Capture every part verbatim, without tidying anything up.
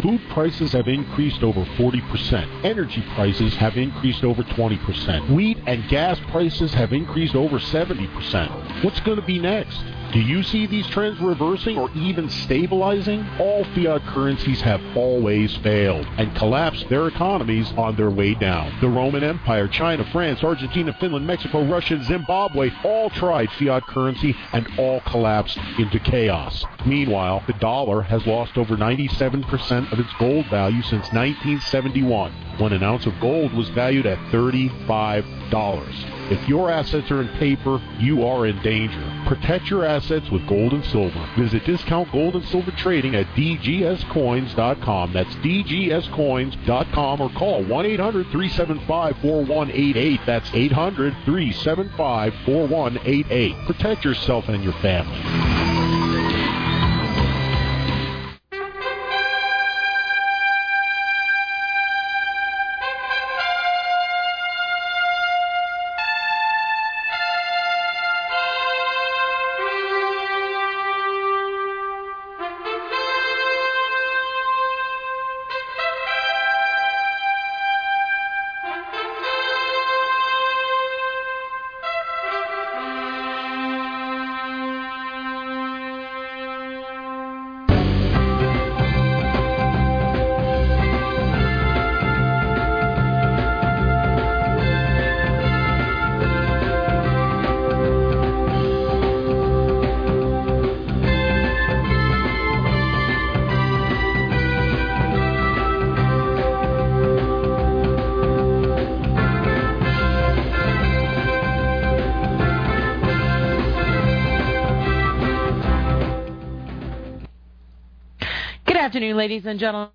Food prices have increased over forty percent. Energy prices have increased over twenty percent. Wheat and gas prices have increased over seventy percent. What's going to be next? Do you see these trends reversing or even stabilizing? All fiat currencies have always failed and collapsed their economies on their way down. The Roman Empire, China, France, Argentina, Finland, Mexico, Russia, Zimbabwe all tried fiat currency and all collapsed into chaos. Meanwhile, the dollar has lost over ninety-seven percent of its gold value since nineteen seventy-one, when an ounce of gold was valued at thirty-five dollars. If your assets are in paper, you are in danger. Protect your assets with gold and silver. Visit Discount Gold and Silver Trading at D G S coins dot com. That's D G S coins dot com, or call one eight hundred, three seven five, four one eight eight. That's eight hundred, three seven five, four one eight eight. Protect yourself and your family. Good afternoon, ladies and gentlemen.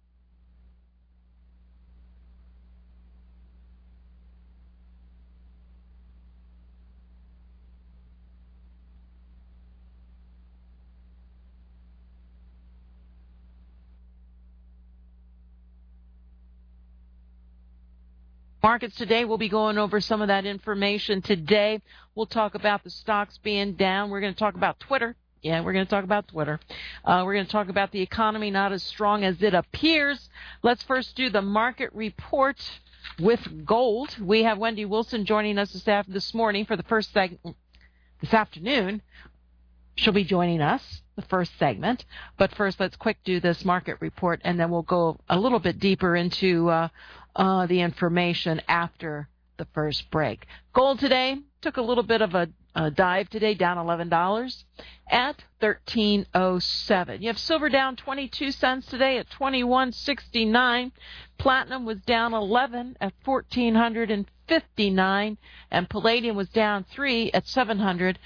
Markets today, we'll be going over some of that information today. We'll talk about the stocks being down. We're going to talk about Twitter. Yeah, we're going to talk about Twitter. Uh, we're going to talk about the economy not as strong as it appears. Let's first do the market report with gold. We have Wendy Wilson joining us this, after, this morning for the first segment. This afternoon, she'll be joining us, the first segment. But first, let's quick do this market report, and then we'll go a little bit deeper into uh, uh, the information after the first break. Gold today took a little bit of a Uh, dive today, down eleven dollars at thirteen oh seven. You have silver down twenty-two cents today at twenty-one sixty-nine. Platinum was down eleven at fourteen fifty-nine, and palladium was down three at seven hundred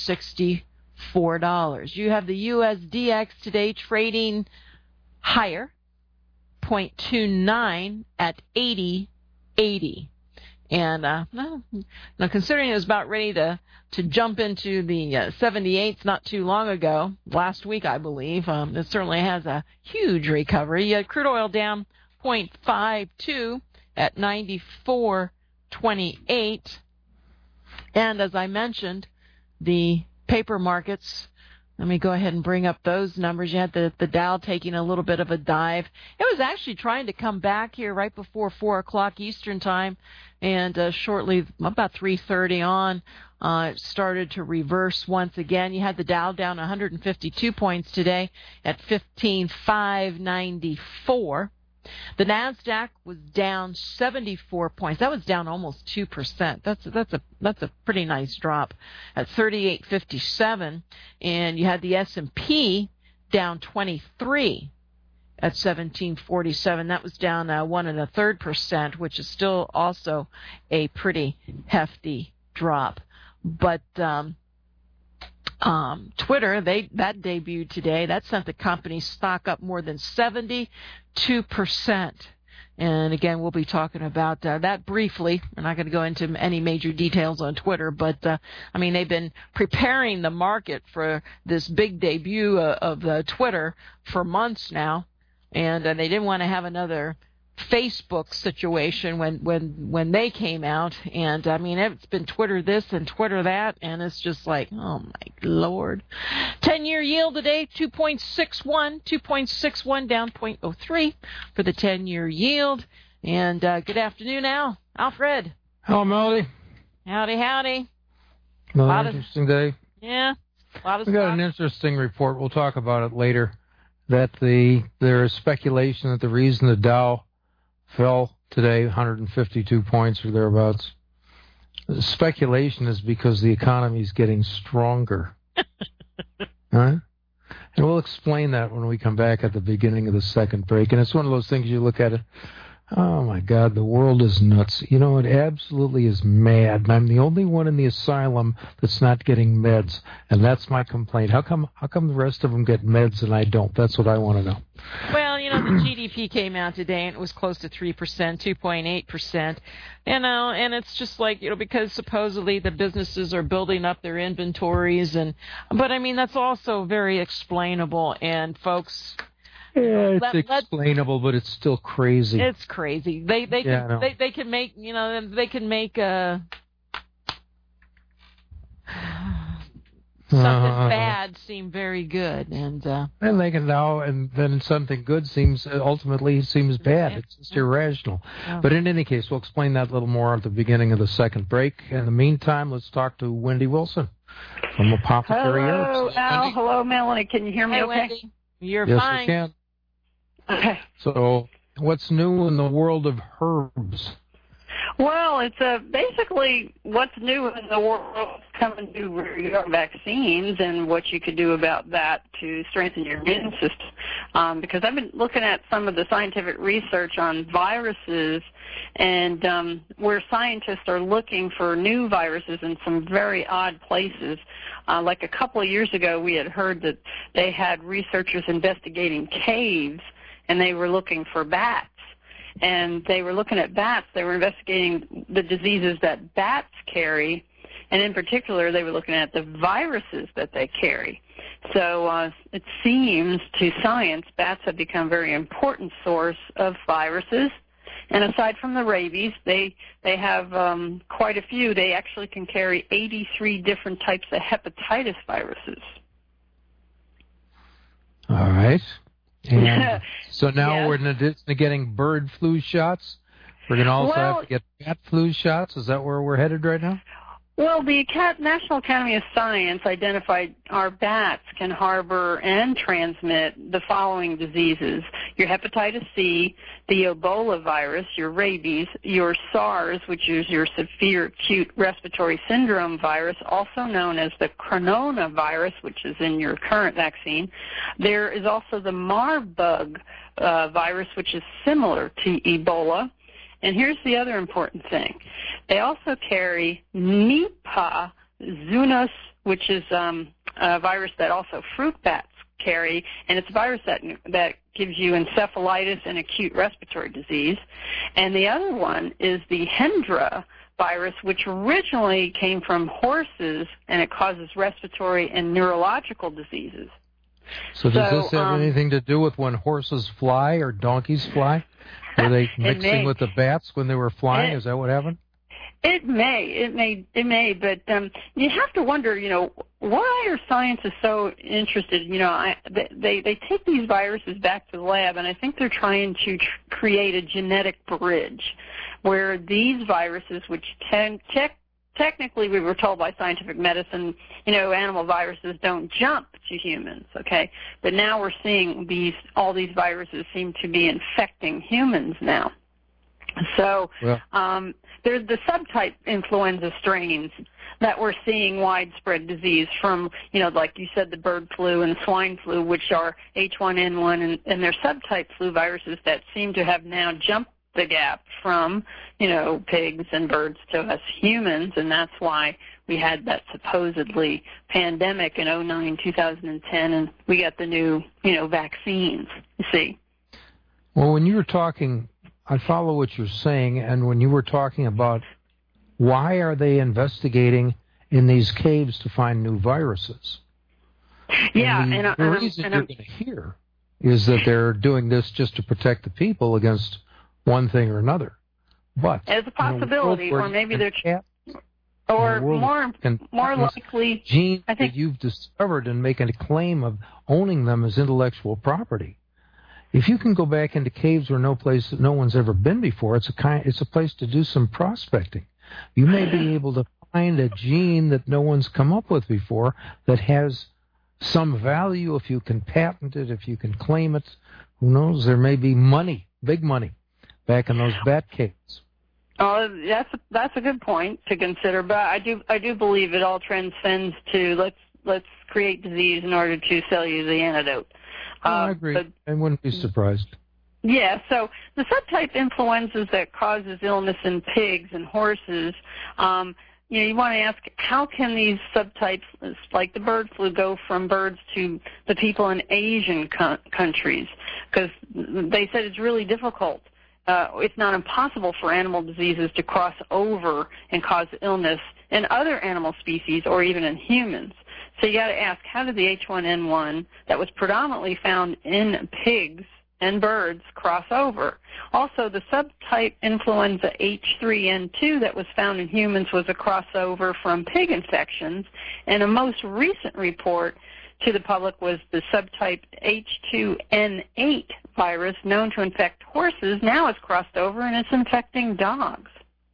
sixty-four dollars. You have the U S D X today trading higher, zero point two nine at eighty eighty. And uh, now, considering it was about ready to, to jump into the uh, seventy-eights not too long ago, last week, I believe, um, it certainly has a huge recovery. You had crude oil down zero point five two at ninety-four twenty-eight. And as I mentioned, the paper markets, let me go ahead and bring up those numbers. You had the, the Dow taking a little bit of a dive. It was actually trying to come back here right before four o'clock Eastern time, and uh, shortly, about three thirty on, uh, it started to reverse once again. You had the Dow down one hundred fifty-two points today at fifteen five ninety-four. The NASDAQ was down seventy-four points. That was down almost two percent. That's that's a that's a pretty nice drop at thirty-eight fifty-seven. And you had the S and P down twenty-three at seventeen forty-seven. That was down uh, one and a third percent, which is still also a pretty hefty drop. But um, Um, Twitter, they that debuted today. That sent the company's stock up more than seventy-two percent. And again, we'll be talking about uh, that briefly. We're not going to go into any major details on Twitter, but uh, I mean, they've been preparing the market for this big debut uh, of uh, Twitter for months now, and uh, they didn't want to have another Facebook situation when, when, when they came out. And, I mean, it's been Twitter this and Twitter that, and it's just like, oh, my Lord. ten-year yield today, two point six one, two point six one down zero point zero three for the ten-year yield. And uh, good afternoon, Al. Alfred. Hello, Melody. Howdy, howdy. Another interesting of, day. Yeah. A lot of we got an interesting report. We'll talk about it later. That the there is speculation that the reason the Dow fell today, one hundred fifty-two points or thereabouts, the speculation is because the economy is getting stronger. Right? And we'll explain that when we come back at the beginning of the second break. And it's one of those things you look at it. Oh, my God, the world is nuts. You know, it absolutely is mad. And I'm the only one in the asylum that's not getting meds. And that's my complaint. How come How come the rest of them get meds and I don't? That's what I want to know. Well, you know, the G D P came out today, and it was close to three percent, two point eight percent. You know, and it's just like, you know, because supposedly the businesses are building up their inventories. and But, I mean, that's also very explainable. And, folks... Yeah, it's let, explainable, but it's still crazy. It's crazy. They they can yeah, they they can make you know they can make uh, something uh, bad seem very good, and uh, and they can now and then something good seems ultimately seems bad. Yeah. It's just irrational. Yeah. But in any case, we'll explain that a little more at the beginning of the second break. In the meantime, let's talk to Wendy Wilson from Apothecary Hello, Herbs. Al. Wendy? Hello, Melanie. Can you hear me? Hey, okay. Wendy. You're yes, fine. we can. Okay. So, what's new in the world of herbs? Well, it's uh, basically what's new in the world coming to regarding vaccines and what you could do about that to strengthen your immune system. Um, because I've been looking at some of the scientific research on viruses, and um, where scientists are looking for new viruses in some very odd places. Uh, like a couple of years ago, we had heard that they had researchers investigating caves, and they were looking for bats. And they were looking at bats. They were investigating the diseases that bats carry, and in particular, they were looking at the viruses that they carry. So uh, it seems to science, bats have become a very important source of viruses. And aside from the rabies, they they have um, quite a few. They actually can carry eighty-three different types of hepatitis viruses. All right. And so now yes. we're in addition to getting bird flu shots, we're going to also well, have to get bat flu shots. Is that where we're headed right now? Well, the National Academy of Science identified our bats can harbor and transmit the following diseases: your hepatitis C, the Ebola virus, your rabies, your SARS, which is your severe acute respiratory syndrome virus, also known as the coronavirus, which is in your current vaccine. There is also the Marburg uh, virus, which is similar to Ebola. And here's the other important thing. They also carry Nipah zoonose, which is um, a virus that also fruit bats carry, and it's a virus that that gives you encephalitis and acute respiratory disease. And the other one is the Hendra virus, which originally came from horses, and it causes respiratory and neurological diseases. So does so, this have um, anything to do with when horses fly or donkeys fly? Were they mixing with the bats when they were flying? It, Is that what happened? It may, it may, it may, but um, you have to wonder, you know, why are scientists so interested? You know, I, they they take these viruses back to the lab, and I think they're trying to tr- create a genetic bridge where these viruses, which tend, te- technically we were told by scientific medicine, you know, animal viruses don't jump to humans, okay? But now we're seeing these, all these viruses seem to be infecting humans now. So well, um, there's the subtype influenza strains that we're seeing widespread disease from, you know, like you said, the bird flu and the swine flu, which are H one N one, and, and they're subtype flu viruses that seem to have now jumped the gap from, you know, pigs and birds to us humans, and that's why we had that supposedly pandemic in oh nine, two thousand ten, and we got the new, you know, vaccines, you see. Well, when you were talking, I follow what you're saying, and when you were talking about why are they investigating in these caves to find new viruses? Yeah, and the, and, the and reason and you're going to hear is that they're doing this just to protect the people against one thing or another. But as a possibility, or maybe they're, cat, or more, more likely, genes I think, that you've discovered and making a claim of owning them as intellectual property. If you can go back into caves where no place, no one's ever been before, it's a kind, it's a place to do some prospecting. You may be able to find a gene that no one's come up with before that has some value if you can patent it, if you can claim it. Who knows? There may be money, big money, back in those bat caves. Oh, that's a, that's a good point to consider. But I do I do believe it all transcends to let's let's create disease in order to sell you the antidote. Uh, I agree. But, I wouldn't be surprised. Yeah. So the subtype influenzas that causes illness in pigs and horses. Um, You know, you want to ask, how can these subtypes, like the bird flu, go from birds to the people in Asian co- countries? Because they said it's really difficult. Uh, it's not impossible for animal diseases to cross over and cause illness in other animal species or even in humans. So you got to ask, how did the H one N one that was predominantly found in pigs and birds cross over? Also, the subtype influenza H three N two that was found in humans was a crossover from pig infections, and a most recent report to the public was the subtype H two N eight virus known to infect horses. Now it's crossed over and it's infecting dogs.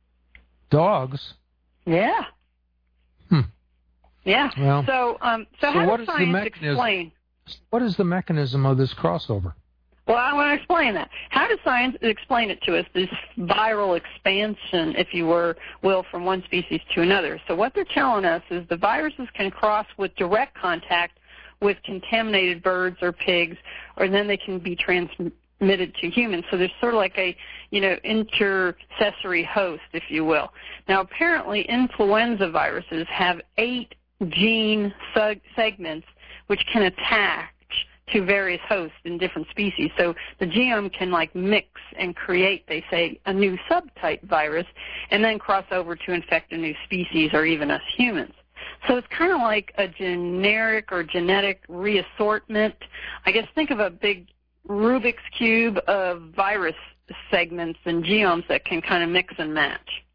Dogs? Yeah. Hmm. Yeah. Well, so, um, so, so how what does is science the mechanism, explain? What is the mechanism of this crossover? Well, I want to explain that. How does science explain it to us, this viral expansion, if you were, will, from one species to another? So what they're telling us is the viruses can cross with direct contact with contaminated birds or pigs, or then they can be transmitted to humans. So there's sort of like a, you know, intercessory host, if you will. Now, apparently, influenza viruses have eight gene seg- segments which can attach to various hosts in different species. So the genome can like mix and create, they say, a new subtype virus and then cross over to infect a new species or even us humans. So it's kind of like a generic or genetic reassortment. I guess think of a big Rubik's Cube of virus segments and genomes that can kind of mix and match.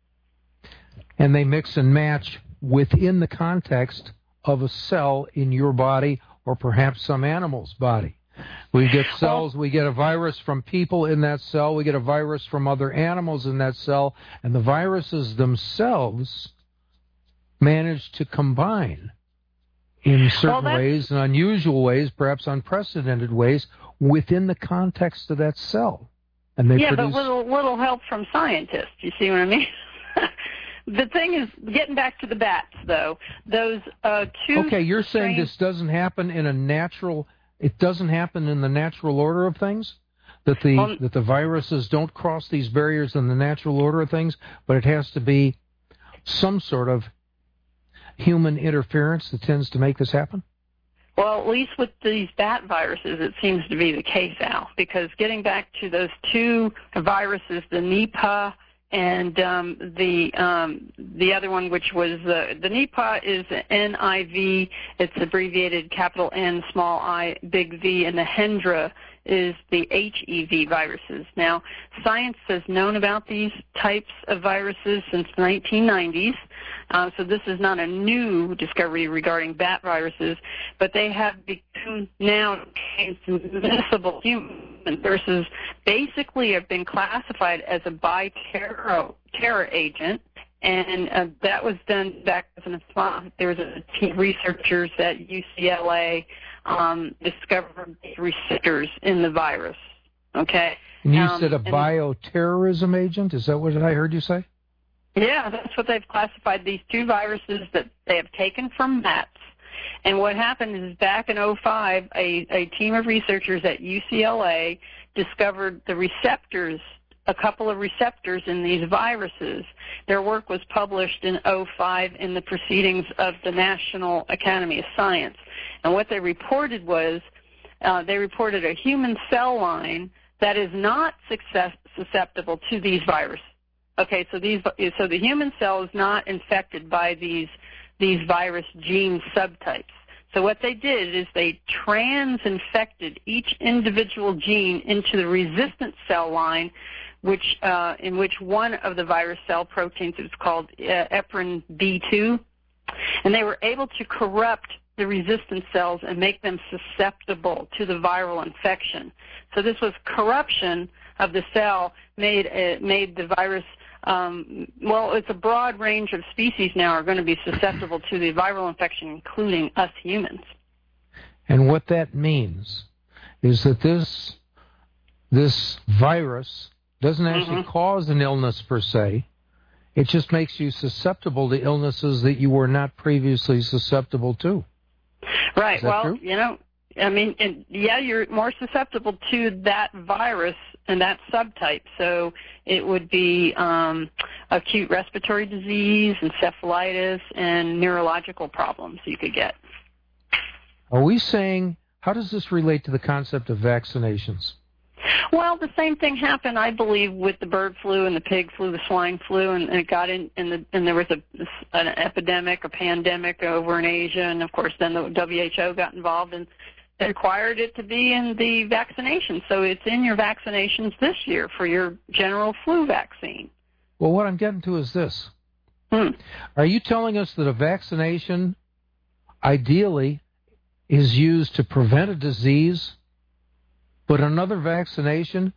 And they mix and match within the context of a cell in your body or perhaps some animal's body. We get cells, we get a virus from people in that cell, we get a virus from other animals in that cell, and the viruses themselves manage to combine in certain well, ways and unusual ways, perhaps unprecedented ways, within the context of that cell. And they yeah, produce... but little, little help from scientists, you see what I mean? The thing is, getting back to the bats, though, those uh, two... Okay, you're saying strains... this doesn't happen in a natural... It doesn't happen in the natural order of things? That the um, that the viruses don't cross these barriers in the natural order of things, but it has to be some sort of human interference that tends to make this happen? Well, at least with these bat viruses, it seems to be the case, Al, because getting back to those two viruses, the Nipah and um, the um, the other one, which was uh, the Nipah, is N I V. It's abbreviated capital N, small I, big V, and the Hendra is the H E V viruses. Now, science has known about these types of viruses since the nineteen nineties, uh, so this is not a new discovery regarding bat viruses, but they have become now transmissible human viruses. Basically have been classified as a bi-terror terror agent, and uh, that was done back in the spot. There was a team of researchers at U C L A um, discovered receptors in the virus. Okay. And you um, said a bioterrorism agent? Is that what I heard you say? Yeah, that's what they've classified these two viruses that they have taken from bats. And what happened is back in oh five, a, a team of researchers at U C L A discovered the receptors, a couple of receptors in these viruses. Their work was published in oh five in the Proceedings of the National Academy of Science. And what they reported was uh, they reported a human cell line that is not success, susceptible to these viruses. Okay, so these so the human cell is not infected by these these virus gene subtypes. So what they did is they trans-infected each individual gene into the resistant cell line which uh, in which one of the virus cell proteins, it was called uh, heparin B two, and they were able to corrupt the resistant cells and make them susceptible to the viral infection. So this was corruption of the cell made uh, made the virus. Um, well, it's a broad range of species now are going to be susceptible to the viral infection, including us humans. And what that means is that this this virus doesn't actually mm-hmm. cause an illness per se. It just makes you susceptible to illnesses that you were not previously susceptible to. Right. Well, true? you know, I mean, and yeah, you're more susceptible to that virus and that subtype. So it would be um, acute respiratory disease, encephalitis, and neurological problems you could get. Are we saying, how does this relate to the concept of vaccinations? Well, the same thing happened, I believe, with the bird flu and the pig flu, the swine flu, and, and it got in, and, the, and there was a, an epidemic, a pandemic over in Asia, and of course then the W H O got involved and they required it to be in the vaccination. So it's in your vaccinations this year for your general flu vaccine. Well, what I'm getting to is this. Hmm. Are you telling us that a vaccination ideally is used to prevent a disease, but another vaccination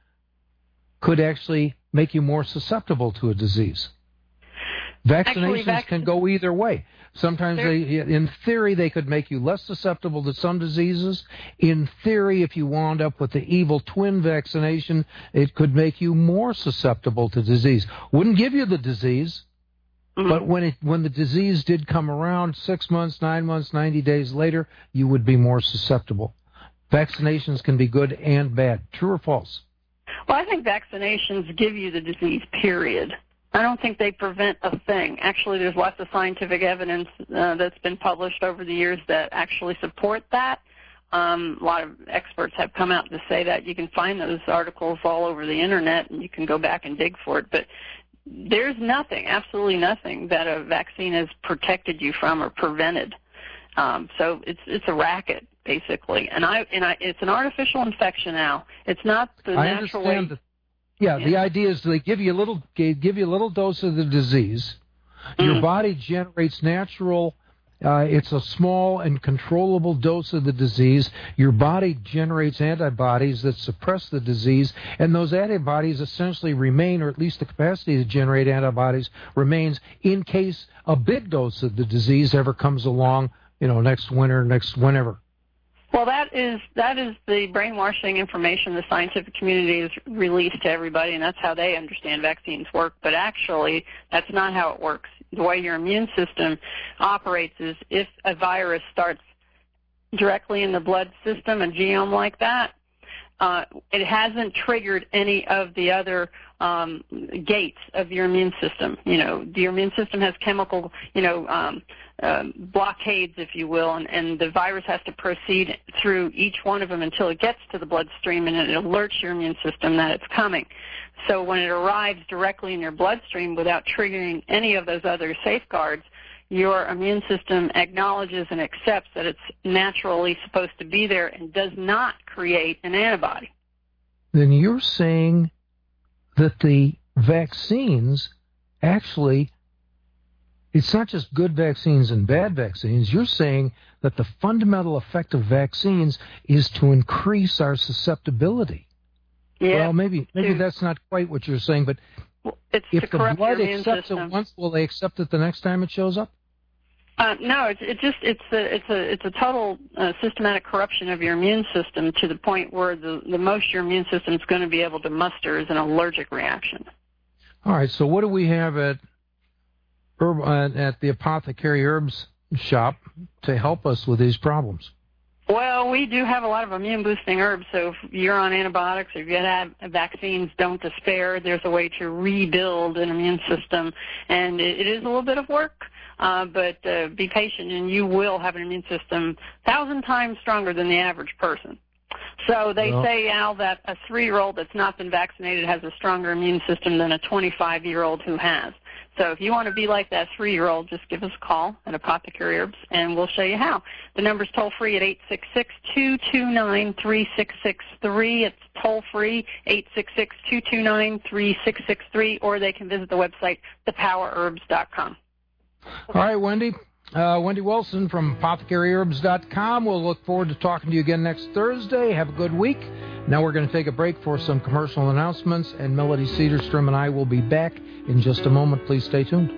could actually make you more susceptible to a disease? Vaccinations Actually, vac- can go either way. Sometimes, they, in theory, they could make you less susceptible to some diseases. In theory, if you wound up with the evil twin vaccination, it could make you more susceptible to disease. Wouldn't give you the disease, mm-hmm. but when it when the disease did come around six months, nine months, ninety days later, you would be more susceptible. Vaccinations can be good and bad. True or false? Well, I think vaccinations give you the disease, period. I don't think they prevent a thing. Actually, there's lots of scientific evidence uh, that's been published over the years that actually support that. Um, a lot of experts have come out to say that. You can find those articles all over the Internet, and you can go back and dig for it. But there's nothing, absolutely nothing, that a vaccine has protected you from or prevented. Um, so it's it's a racket, basically. And I and I, it's an artificial infection now. It's not the I natural way. The- Yeah, yeah, the idea is they give you a little give you a little dose of the disease. Your mm. body generates natural. Uh, it's a small and controllable dose of the disease. Your body generates antibodies that suppress the disease, and those antibodies essentially remain, or at least the capacity to generate antibodies remains, in case a big dose of the disease ever comes along. You know, next winter, next whenever. Well, that is that is the brainwashing information the scientific community has released to everybody, and that's how they understand vaccines work. But actually, that's not how it works. The way your immune system operates is if a virus starts directly in the blood system, a genome like that, uh, it hasn't triggered any of the other um, gates of your immune system. You know, your immune system has chemical, you know, um, uh, blockades, if you will, and, and the virus has to proceed through each one of them until it gets to the bloodstream, and it alerts your immune system that it's coming. So when it arrives directly in your bloodstream without triggering any of those other safeguards, your immune system acknowledges and accepts that it's naturally supposed to be there and does not create an antibody. Then you're saying that the vaccines actually, it's not just good vaccines and bad vaccines. You're saying that the fundamental effect of vaccines is to increase our susceptibility. Yeah, well, maybe maybe to, that's not quite what you're saying, but it's if to the blood accepts system. it once, will they accept it the next time it shows up? Uh, no, it's it just it's a it's a it's a total uh, systematic corruption of your immune system to the point where the the most your immune system is going to be able to muster is an allergic reaction. All right. So what do we have at herb, uh, at the Apothecary Herbs shop to help us with these problems? Well, we do have a lot of immune-boosting herbs, so if you're on antibiotics or if you have vaccines, don't despair. There's a way to rebuild an immune system, and it, it is a little bit of work, uh, but uh, be patient, and you will have an immune system a thousand times stronger than the average person. So they well, say, Al, that a three-year-old that's not been vaccinated has a stronger immune system than a twenty-five-year-old who has. So if you want to be like that three-year-old, just give us a call at Apothecary Herbs, and we'll show you how. The number's toll-free at eight six six, two two nine, three six six three. It's toll-free, eight six six, two two nine, three six six three, or they can visit the website, the power herbs dot com. All right, Wendy. Uh, Wendy Wilson from apothecary herbs dot com. We'll look forward to talking to you again next Thursday. Have a good week. Now we're going to take a break for some commercial announcements, and Melody Cedarstrom and I will be back in just a moment. Please stay tuned.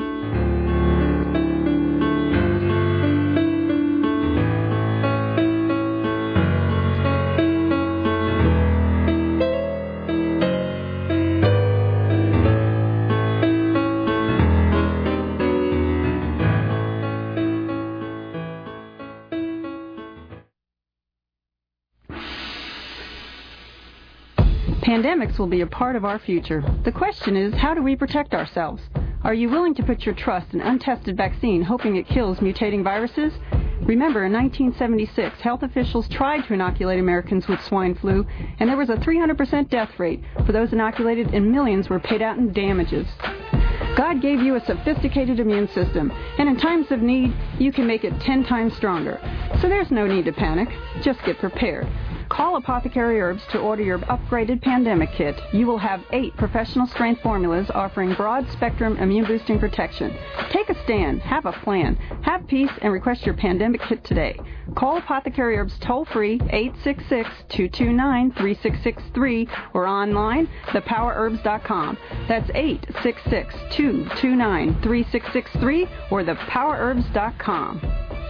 Pandemics will be a part of our future. The question is, how do we protect ourselves? Are you willing to put your trust in untested vaccine hoping it kills mutating viruses? Remember, in nineteen seventy-six, health officials tried to inoculate Americans with swine flu, and there was a three hundred percent death rate for those inoculated, and millions were paid out in damages. God gave you a sophisticated immune system, and in times of need, you can make it ten times stronger. So there's no need to panic. Just get prepared. Call Apothecary Herbs to order your upgraded pandemic kit. You will have eight professional-strength formulas offering broad-spectrum immune-boosting protection. Take a stand. Have a plan. Have peace and request your pandemic kit today. Call Apothecary Herbs toll-free, eight six six, two two nine, three six six three, or online, the power herbs dot com. That's eight six six, two two nine, three six six three, or the power herbs dot com.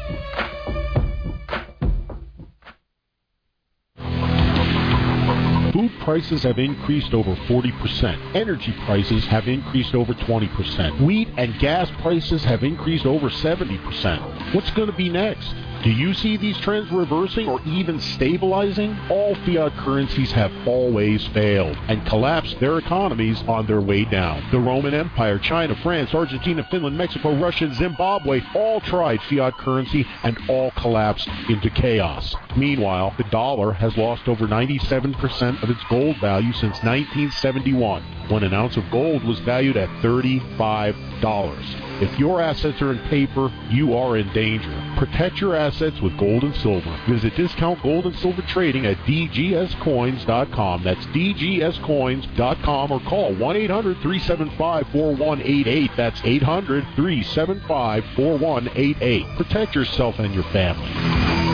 Food prices have increased over forty percent. Energy prices have increased over twenty percent. Wheat and gas prices have increased over seventy percent. What's going to be next? Do you see these trends reversing or even stabilizing? All fiat currencies have always failed and collapsed their economies on their way down. The Roman Empire, China, France, Argentina, Finland, Mexico, Russia, and Zimbabwe all tried fiat currency and all collapsed into chaos. Meanwhile, the dollar has lost over ninety-seven percent of its gold value since nineteen seventy-one, when an ounce of gold was valued at thirty-five dollars. If your assets are in paper, you are in danger. Protect your assets with gold and silver. Visit Discount Gold and Silver Trading at d g s coins dot com. That's d g s coins dot com, or call one eight hundred, three seven five, four one eight eight. That's eight hundred, three seven five, four one eight eight. Protect yourself and your family.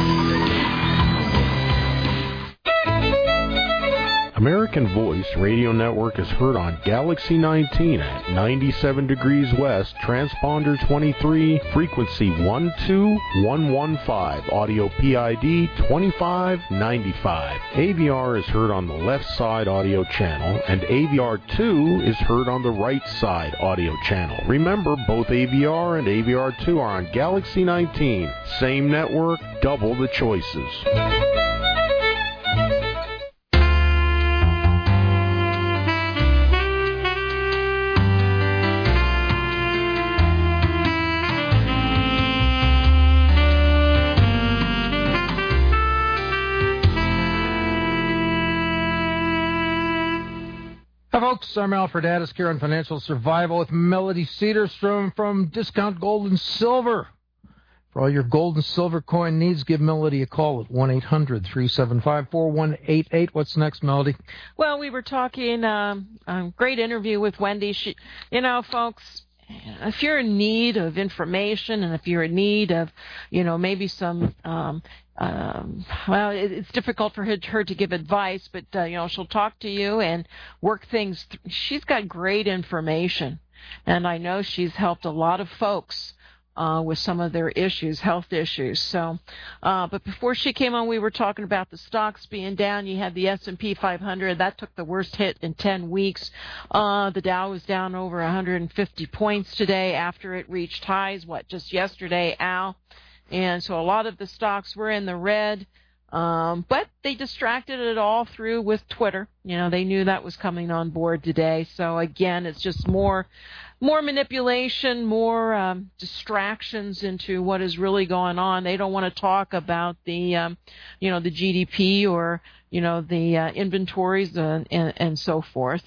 American Voice Radio Network is heard on Galaxy nineteen at ninety-seven degrees west, transponder twenty-three, frequency one two one one five, audio P I D twenty-five ninety-five. A V R is heard on the left side audio channel, and A V R two is heard on the right side audio channel. Remember, both A V R and A V R two are on Galaxy nineteen. Same network, double the choices. Hi, folks. I'm Alfred Addis, here on Financial Survival with Melody Cedarstrom from Discount Gold and Silver. For all your gold and silver coin needs, give Melody a call at one eight hundred, three seven five, four one eight eight. What's next, Melody? Well, we were talking, um, a great interview with Wendy. She, you know, folks, if you're in need of information and if you're in need of, you know, maybe some, um, um, well, it, it's difficult for her, her to give advice, but, uh, you know, she'll talk to you and work things. Th- she's got great information, and I know she's helped a lot of folks Uh, with some of their issues, health issues. So, uh, but before she came on, we were talking about the stocks being down. You had the S and P five hundred. That took the worst hit in ten weeks. Uh, the Dow was down over one hundred fifty points today after it reached highs, what, just yesterday, Al? And so a lot of the stocks were in the red. Um, but they distracted it all through with Twitter. You know, they knew that was coming on board today. So, again, it's just more more manipulation, more um, distractions into what is really going on. They don't want to talk about the, um, you know, the G D P or, you know, the uh, inventories and, and, and so forth.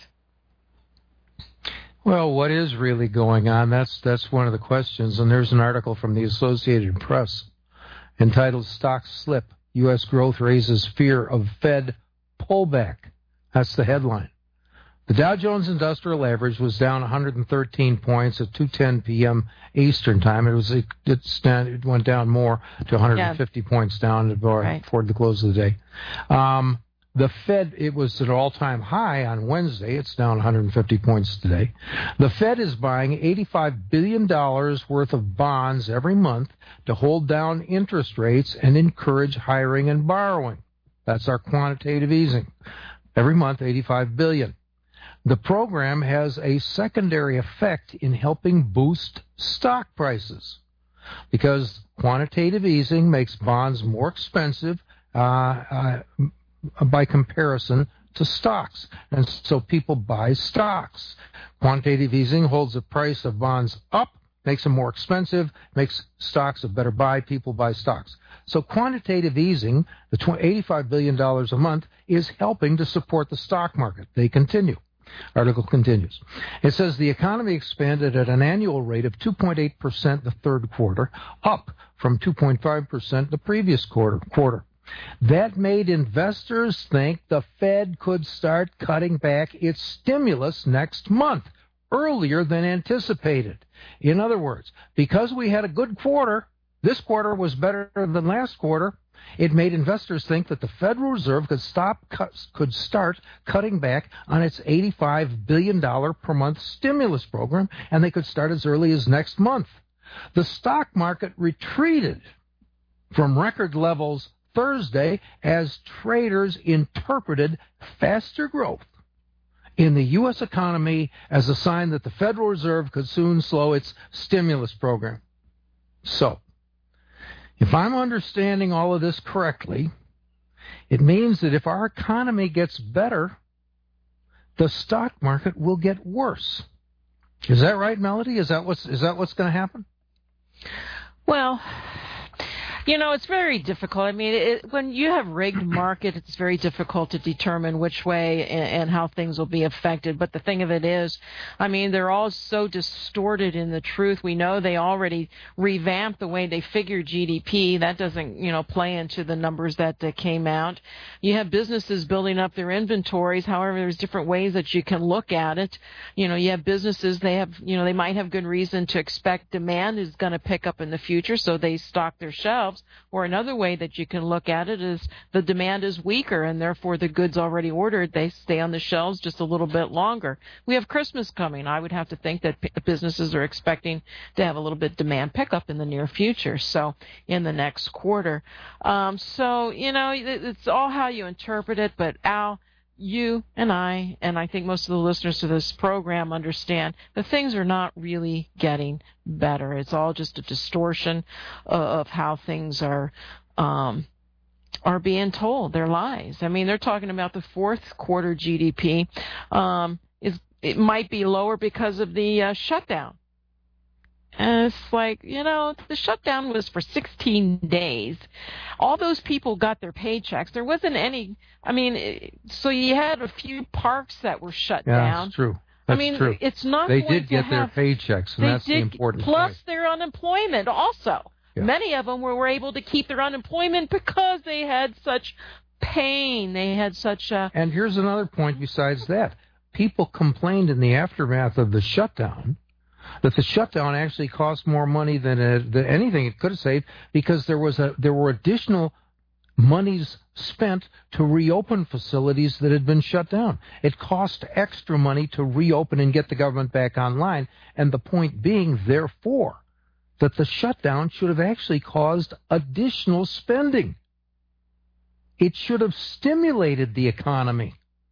Well, what is really going on? That's that's one of the questions. And there's an article from the Associated Press entitled "Stocks Slip. U S Growth Raises Fear of Fed pullback. That's the headline. The Dow Jones Industrial Average was down one hundred thirteen points at two ten p.m. Eastern Time. It was it, it went down more to one hundred fifty yeah. points down before, right. before the close of the day. Um, the Fed, it was at an all-time high on Wednesday. It's down one hundred fifty points today. The Fed is buying eighty-five billion dollars worth of bonds every month to hold down interest rates and encourage hiring and borrowing. That's our quantitative easing. Every month, eighty-five billion dollars. The program has a secondary effect in helping boost stock prices because quantitative easing makes bonds more expensive uh, uh, by comparison to stocks. And so people buy stocks. Quantitative easing holds the price of bonds up, makes them more expensive, makes stocks a better buy. People buy stocks. So quantitative easing, the eighty-five billion dollars a month, is helping to support the stock market. They continue. Article continues. It says the economy expanded at an annual rate of two point eight percent the third quarter, up from two point five percent the previous quarter. quarter. That made investors think the Fed could start cutting back its stimulus next month, earlier than anticipated. In other words, because we had a good quarter, this quarter was better than last quarter, it made investors think that the Federal Reserve could stop, cuts, could start cutting back on its eighty-five billion dollars per month stimulus program, and they could start as early as next month. The stock market retreated from record levels Thursday as traders interpreted faster growth in the U S economy as a sign that the Federal Reserve could soon slow its stimulus program. So, if I'm understanding all of this correctly, it means that if our economy gets better, the stock market will get worse. Is that right, Melody? Is that what's, is that what's going to happen? Well, you know, it's very difficult. I mean, it, when you have rigged market, it's very difficult to determine which way and, and how things will be affected. But the thing of it is, I mean, they're all so distorted in the truth. We know they already revamped the way they figure G D P. That doesn't, you know, play into the numbers that uh, came out. You have businesses building up their inventories. However, there's different ways that you can look at it. You know, you have businesses, they have, you know, they might have good reason to expect demand is going to pick up in the future, so they stock their shelves. Or another way that you can look at it is the demand is weaker, and therefore the goods already ordered, they stay on the shelves just a little bit longer. We have Christmas coming. I would have to think that p- businesses are expecting to have a little bit demand pickup in the near future, so in the next quarter. Um, so, you know, it's all how you interpret it, but Al, you and I, and I think most of the listeners to this program understand that things are not really getting better. It's all just a distortion of how things are um, are being told. They're lies. I mean, they're talking about the fourth quarter G D P um, is it might be lower because of the uh, shutdown. And it's like, you know, the shutdown was for sixteen days. All those people got their paychecks. There wasn't any, I mean, so you had a few parks that were shut yeah, down. That's true. That's I mean, true. it's not They going did to get have, their paychecks, and they that's did, the important plus point. their unemployment also. Yeah. Many of them were, were able to keep their unemployment because they had such pain. They had such a... And here's another point besides that. People complained in the aftermath of the shutdown that the shutdown actually cost more money than, it, than anything it could have saved because there was a there were additional monies spent to reopen facilities that had been shut down. It cost extra money to reopen and get the government back online, and the point being, therefore, that the shutdown should have actually caused additional spending. It should have stimulated the economy.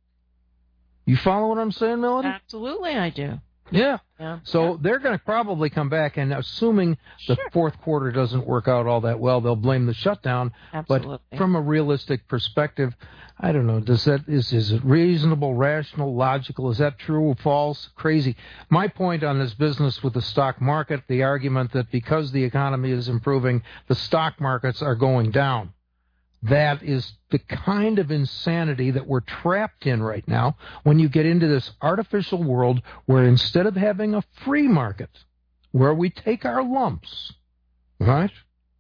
You follow what I'm saying, Melody? Absolutely, I do. Yeah. yeah. So yeah. they're going to probably come back, and assuming sure. the fourth quarter doesn't work out all that well, they'll blame the shutdown. Absolutely. But from a realistic perspective, I don't know. Does that is is it reasonable, rational, logical? Is that true or false? Crazy. My point on this business with the stock market, the argument that because the economy is improving, the stock markets are going down. That is the kind of insanity that we're trapped in right now when you get into this artificial world where instead of having a free market, where we take our lumps, right?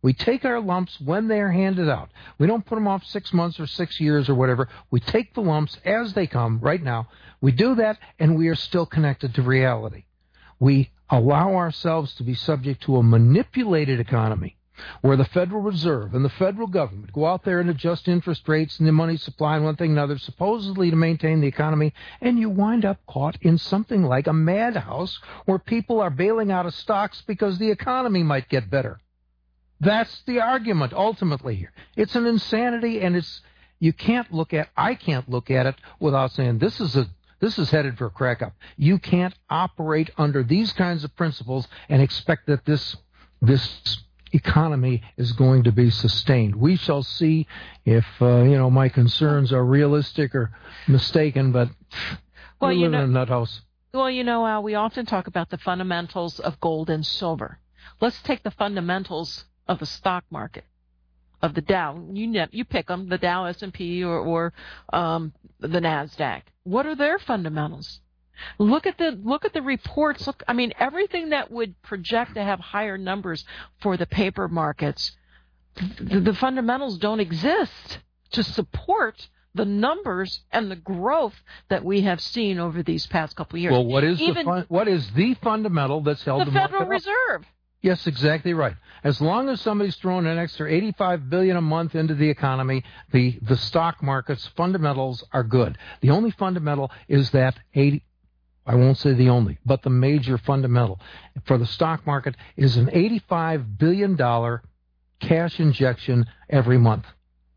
We take our lumps when they are handed out. We don't put them off six months or six years or whatever. We take the lumps as they come right now. We do that, and we are still connected to reality. We allow ourselves to be subject to a manipulated economy where the Federal Reserve and the federal government go out there and adjust interest rates and the money supply and one thing and another, supposedly to maintain the economy, and you wind up caught in something like a madhouse where people are bailing out of stocks because the economy might get better. That's the argument ultimately here. It's an insanity, and it's you can't look at I can't look at it without saying this is a this is headed for a crack up. You can't operate under these kinds of principles and expect that this this economy is going to be sustained. We shall see if uh, you know my concerns are realistic or mistaken, but well, we you live know, in a nut house. Well, you know, Al, we often talk about the fundamentals of gold and silver. Let's take the fundamentals of the stock market, of the Dow. You ne- you pick them, the Dow, S and P, or, or um, the NASDAQ. What are their fundamentals? Look at the look at the reports. Look, I mean, everything that would project to have higher numbers for the paper markets, the, the fundamentals don't exist to support the numbers and the growth that we have seen over these past couple of years. Well, what is Even the fun- what is the fundamental that's held the the Federal market up? Reserve? Yes, exactly right. As long as somebody's throwing an extra eighty-five billion dollars a month into the economy, the, the stock market's fundamentals are good. The only fundamental is that eighty, I won't say the only, but the major fundamental for the stock market is an eighty-five billion dollars cash injection every month.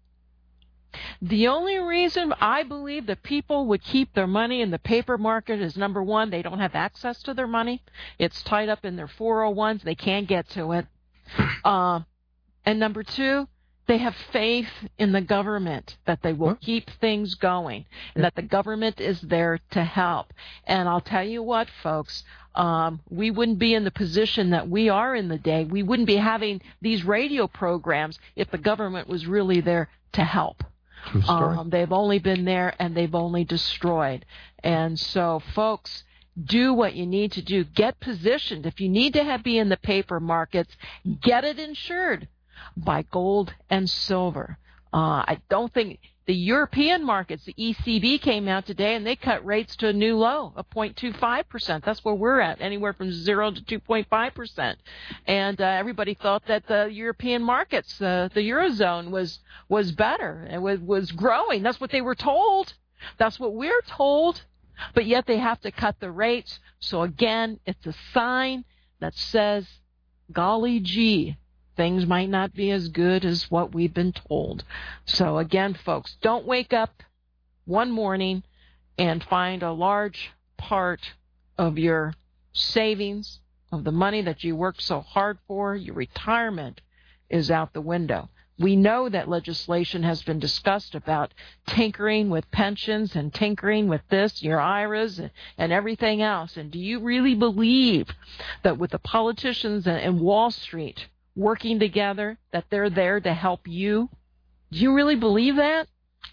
The only reason I believe that people would keep their money in the paper market is, number one, they don't have access to their money. It's tied up in their four oh ones. They can't get to it. Uh, and number two, they have faith in the government that they will keep things going and that the government is there to help. And I'll tell you what, folks, um, we wouldn't be in the position that we are in the day. We wouldn't be having these radio programs if the government was really there to help. Um, they've only been there and they've only destroyed. And so, folks, do what you need to do. Get positioned. If you need to have, be in the paper markets, get it insured by gold and silver. Uh, I don't think the European markets, the E C B came out today and they cut rates to a new low of zero point two five percent. That's where we're at, anywhere from zero to two point five percent. And uh, everybody thought that the European markets, uh, the Eurozone, was was better and was, was growing. That's what they were told. That's what we're told. But yet they have to cut the rates. So again, it's a sign that says, golly gee, things might not be as good as what we've been told. So again, folks, don't wake up one morning and find a large part of your savings, of the money that you worked so hard for, your retirement, is out the window. We know that legislation has been discussed about tinkering with pensions and tinkering with this, your I R As, and, and everything else. And do you really believe that with the politicians and Wall Street working together, that they're there to help you? Do you really believe that?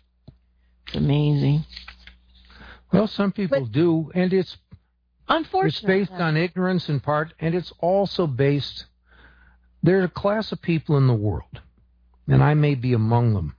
It's amazing. Well, some people but, do, and it's unfortunately it's based on ignorance in part, and it's also based. There's a class of people in the world, and I may be among them,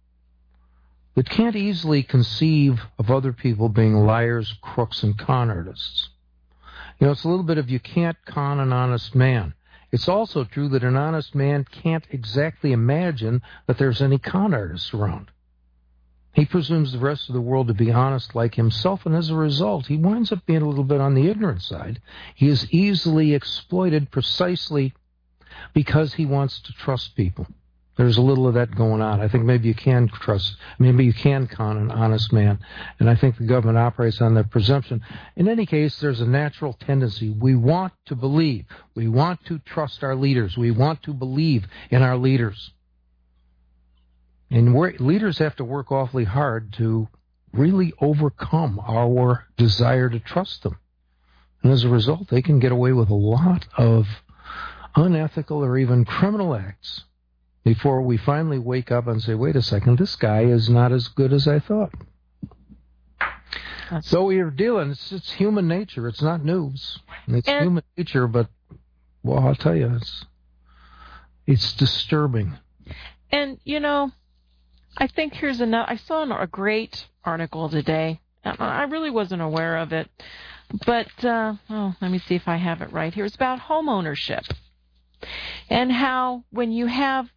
that can't easily conceive of other people being liars, crooks, and con artists. You know, it's a little bit of you can't con an honest man. It's also true that an honest man can't exactly imagine that there's any con artists around. He presumes the rest of the world to be honest like himself, and as a result, he winds up being a little bit on the ignorant side. He is easily exploited precisely because he wants to trust people. There's a little of that going on. I think maybe you can trust, maybe you can con an honest man, and I think the government operates on that presumption. In any case, there's a natural tendency. We want to believe. We want to trust our leaders. We want to believe in our leaders. And we're, leaders have to work awfully hard to really overcome our desire to trust them. And as a result, they can get away with a lot of unethical or even criminal acts before we finally wake up and say, wait a second, this guy is not as good as I thought. That's so we are dealing, it's, it's human nature. It's not news. It's human nature, but, well, I'll tell you, it's It's disturbing. And, you know, I think here's another. I saw a great article today. I really wasn't aware of it. But, uh, oh, let me see if I have it right here. It's about home ownership and how when you have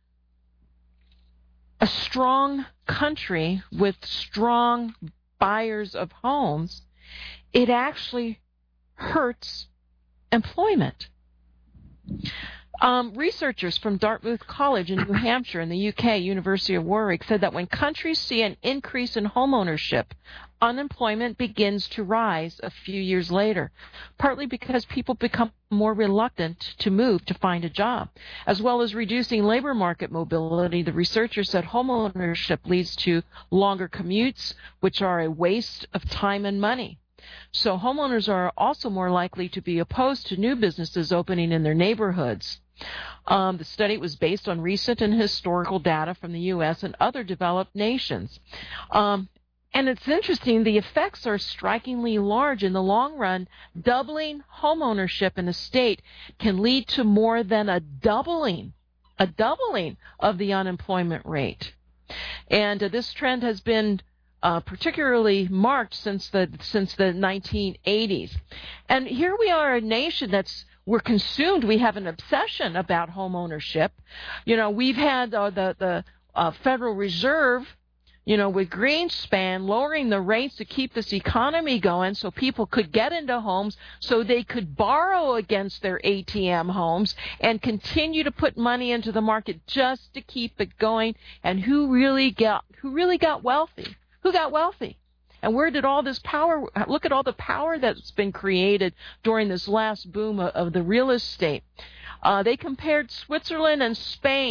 a strong country with strong buyers of homes, it actually hurts employment. Um, researchers from Dartmouth College in New Hampshire in the U K, University of Warwick, said that when countries see an increase in home ownership, unemployment begins to rise a few years later, partly because people become more reluctant to move to find a job. As well as reducing labor market mobility, the researchers said home ownership leads to longer commutes, which are a waste of time and money. So homeowners are also more likely to be opposed to new businesses opening in their neighborhoods. Um, the study was based on recent and historical data from the U S and other developed nations. Um, and it's interesting, the effects are strikingly large. In the long run, doubling homeownership in a state can lead to more than a doubling, a doubling of the unemployment rate. And uh, this trend has been Uh, particularly marked since the since the nineteen eighties. And here we are, a nation that's we're consumed. We have an obsession about home ownership. You know, we've had uh, the the uh, Federal Reserve, you know, with Greenspan lowering the rates to keep this economy going, so people could get into homes, so they could borrow against their A T M homes and continue to put money into the market just to keep it going. And who really got who really got wealthy? Who got wealthy? And where did all this power, look at all the power that's been created during this last boom of, of the real estate. Uh, they compared Switzerland and Spain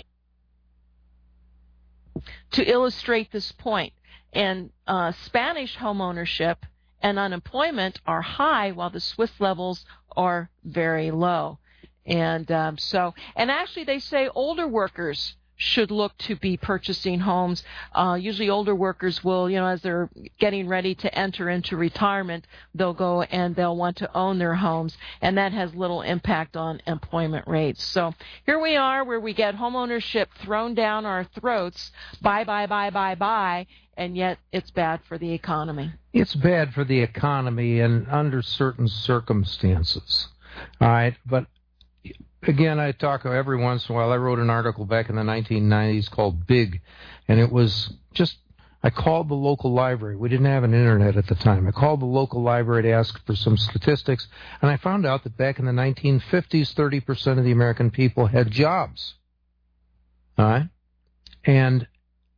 to illustrate this point. And uh, Spanish homeownership and unemployment are high, while the Swiss levels are very low. And um, so, and actually they say older workers should look to be purchasing homes. Uh, usually older workers will, you know, as they're getting ready to enter into retirement, they'll go and they'll want to own their homes, and that has little impact on employment rates. So here we are where we get home ownership thrown down our throats, buy, buy, buy, buy, buy, and yet it's bad for the economy. It's bad for the economy and under certain circumstances. All right, but again, I talk every once in a while. I wrote an article back in the nineteen nineties called Big, and it was just, I called the local library. We didn't have an internet at the time. I called the local library to ask for some statistics, and I found out that back in the nineteen fifties, thirty percent of the American people had jobs. All right? And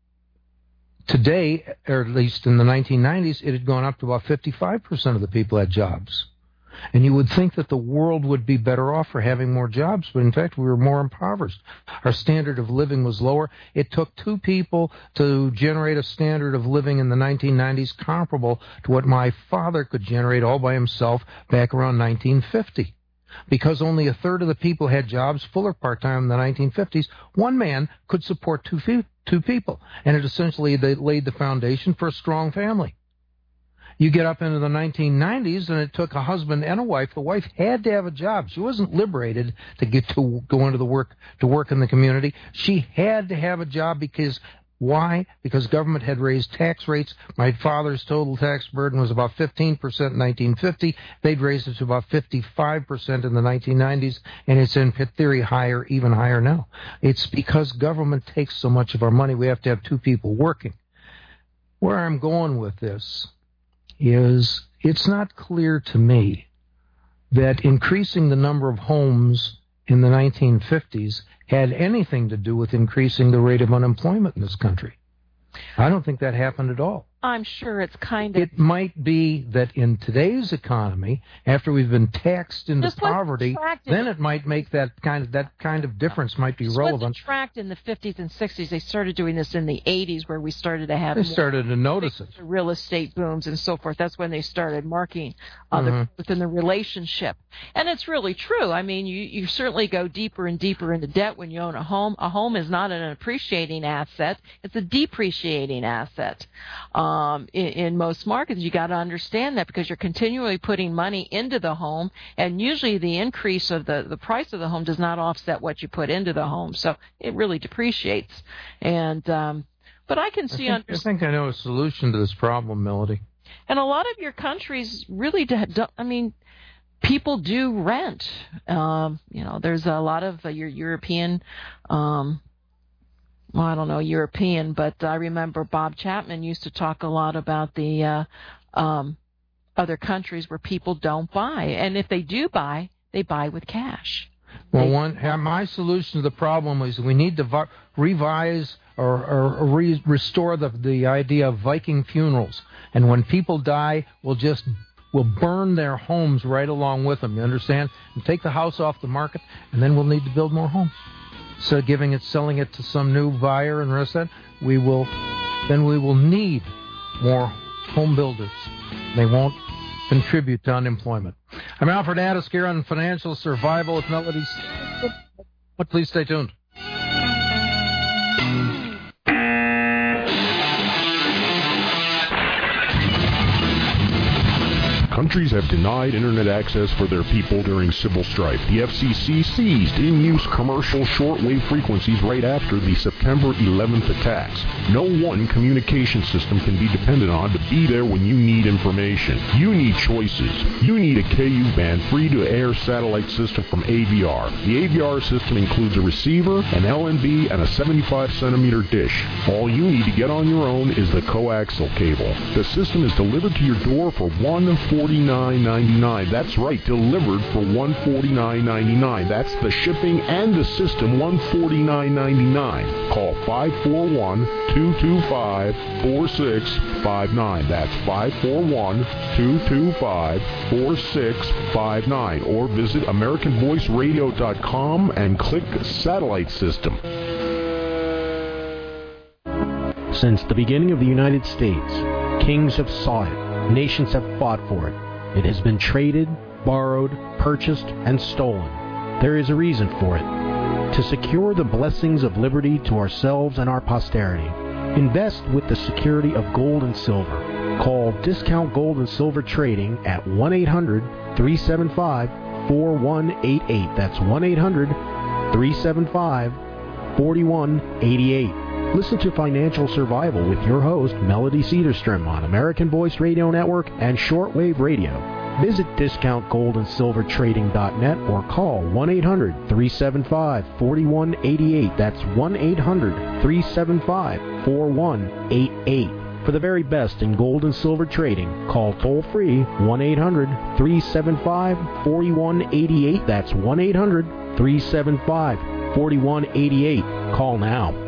today, or at least in the nineteen nineties, it had gone up to about fifty-five percent of the people had jobs. And you would think that the world would be better off for having more jobs, but in fact we were more impoverished. Our standard of living was lower. It took two people to generate a standard of living in the nineteen nineties comparable to what my father could generate all by himself back around nineteen fifty. Because only a third of the people had jobs, full or part-time, in the nineteen fifties, one man could support two, fe- two people. And it essentially they laid the foundation for a strong family. You get up into the nineteen nineties, and it took a husband and a wife. The wife had to have a job. She wasn't liberated to get to go into the work to work in the community. She had to have a job because why? Because government had raised tax rates. My father's total tax burden was about fifteen percent in nineteen fifty. They'd raised it to about fifty-five percent in the nineteen nineties, and it's in theory higher, even higher now. It's because government takes so much of our money. We have to have two people working. Where I'm going with this is it's not clear to me that increasing the number of homes in the nineteen fifties had anything to do with increasing the rate of unemployment in this country. I don't think that happened at all. I'm sure it's kind of... It might be that in today's economy, after we've been taxed into Just poverty, then it might make that kind of that kind of difference might be Just relevant. Just tracked in the fifties and sixties. They started doing this in the eighties, where we started to have... They started to notice it. Real estate booms and so forth. That's when they started marking uh, mm-hmm. the, within the relationship. And it's really true. I mean, you, you certainly go deeper and deeper into debt when you own a home. A home is not an appreciating asset. It's a depreciating asset. Um, um, in, in most markets. You got to understand that because you're continually putting money into the home, and usually the increase of the, the price of the home does not offset what you put into the home, so it really depreciates. And um, but I can see. I think, I think I know a solution to this problem, Melody. And a lot of your countries really do. I mean, people do rent. Um, you know, there's a lot of uh, your European. Um, Well, I don't know European, but I remember Bob Chapman used to talk a lot about the uh, um, other countries where people don't buy, and if they do buy, they buy with cash. Well, they, one my solution to the problem is we need to vi- revise or, or re- restore the the idea of Viking funerals, and when people die, we'll just we'll burn their homes right along with them. You understand? And take the house off the market, and then we'll need to build more homes. So giving it, selling it to some new buyer and the rest of that, we will, then we will need more home builders. They won't contribute to unemployment. I'm Alfred Addis here on Financial Survival with Melody. But please stay tuned. Countries have denied Internet access for their people during civil strife. The F C C seized in-use commercial shortwave frequencies right after the September eleventh attacks. No one communication system can be depended on to be there when you need information. You need choices. You need a K U band free-to-air satellite system from A V R. The A V R system includes a receiver, an L N B, and a seventy-five centimeter dish. All you need to get on your own is the coaxial cable. The system is delivered to your door for one dollar and forty-nine cents and ninety-nine cents. That's right, delivered for one dollar and forty-nine cents and ninety-nine cents. That's the shipping and the system, one dollar and forty-nine cents and ninety-nine cents. Call five four one, two two five, four six five nine. That's five four one, two two five, four six five nine. Or visit American Voice Radio dot com and click Satellite System. Since the beginning of the United States, kings have sought it. Nations have fought for it. It has been traded, borrowed, purchased, and stolen. There is a reason for it. To secure the blessings of liberty to ourselves and our posterity, invest with the security of gold and silver. Call Discount Gold and Silver Trading at one eight hundred, three seven five, four one eight eight. That's one eight hundred, three seven five, four one eight eight. Listen to Financial Survival with your host, Melody Cedarstrom, on American Voice Radio Network and Shortwave Radio. Visit discount gold and silver trading dot net or call one eight hundred, three seven five, four one eight eight. That's one eight hundred, three seven five, four one eight eight. For the very best in gold and silver trading, call toll-free one eight hundred, three seven five, four one eight eight. That's one eight hundred, three seven five, four one eight eight. Call now.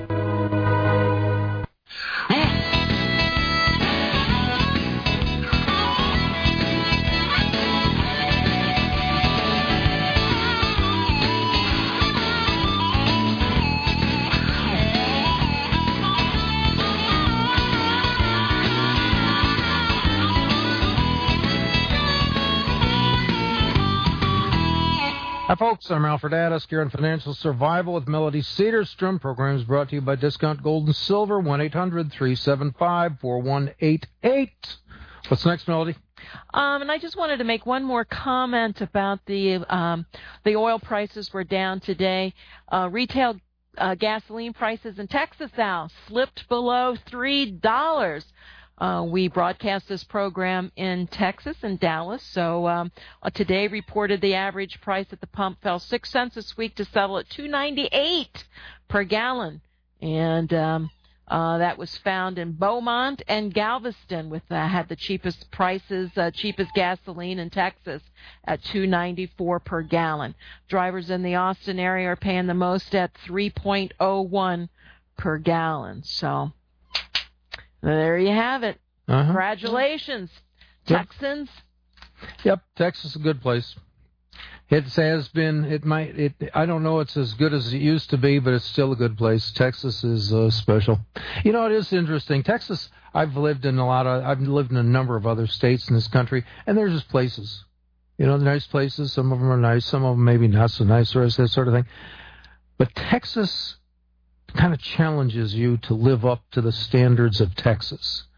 Hi, folks. I'm Alfred Addis here on Financial Survival with Melody Cedarstrom. Program is brought to you by Discount Gold and Silver, one eight hundred, three seven five, four one eight eight. What's next, Melody? Um, and I just wanted to make one more comment about the um, the oil prices were down today. Uh, retail uh, gasoline prices in Texas now slipped below three dollars. Uh, we broadcast this program in Texas and Dallas. So um, uh, today reported the average price at the pump fell six cents this week to settle at two ninety-eight per gallon, and um, uh, that was found in Beaumont and Galveston. With uh, had the cheapest prices, uh, cheapest gasoline in Texas at two ninety-four per gallon. Drivers in the Austin area are paying the most at three point oh one per gallon. So. There you have it. Uh-huh. Congratulations, Yep. Texans. Yep, Texas is a good place. It has been, it might, it. I don't know it's as good as it used to be, but it's still a good place. Texas is uh, special. You know, it is interesting. Texas, I've lived in a lot of, I've lived in a number of other states in this country, and there's just places. You know, nice places. Some of them are nice, some of them maybe not so nice, or that sort of thing. But Texas kind of challenges you to live up to the standards of Texas.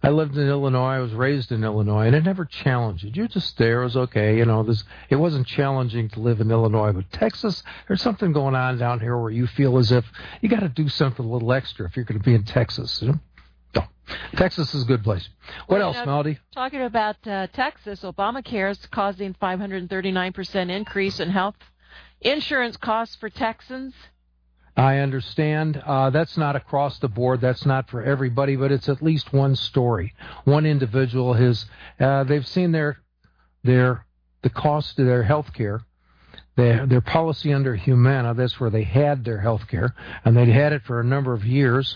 I lived in Illinois. I was raised in Illinois, and it never challenged it. You're just there. It was okay. You know, this, it wasn't challenging to live in Illinois. But Texas, there's something going on down here where you feel as if you got to do something a little extra if you're going to be in Texas. You know? No. Texas is a good place. What well, else, you know, Melody? Talking about uh, Texas, Obamacare is causing five hundred thirty-nine percent increase in health insurance costs for Texans. I understand. Uh, that's not across the board. That's not for everybody, but it's at least one story. One individual has, uh, they've seen their, their, the cost of their health care, their, their policy under Humana, that's where they had their health care, and they'd had it for a number of years,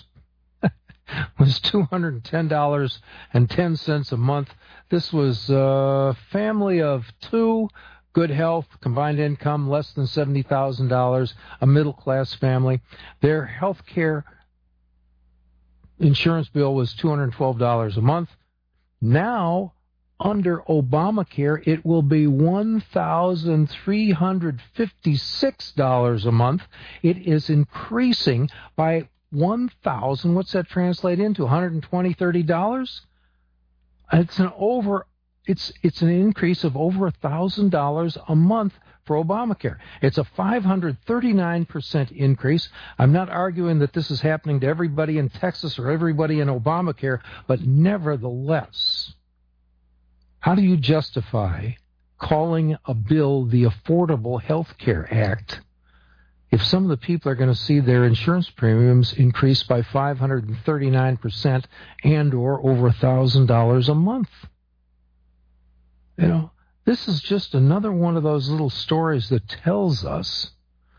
was two hundred ten dollars and ten cents a month. This was a family of two, good health, combined income less than seventy thousand dollars, a middle-class family. Their health care insurance bill was two hundred twelve dollars a month. Now, under Obamacare, it will be one thousand three hundred fifty-six dollars a month. It is increasing by one thousand dollars. What's that translate into? one hundred twenty dollars, thirty dollars? It's an over It's it's an increase of over one thousand dollars a month for Obamacare. It's a five hundred thirty-nine percent increase. I'm not arguing that this is happening to everybody in Texas or everybody in Obamacare, but nevertheless, how do you justify calling a bill the Affordable Health Care Act if some of the people are going to see their insurance premiums increase by five hundred thirty-nine percent and or over one thousand dollars a month? You know, this is just another one of those little stories that tells us,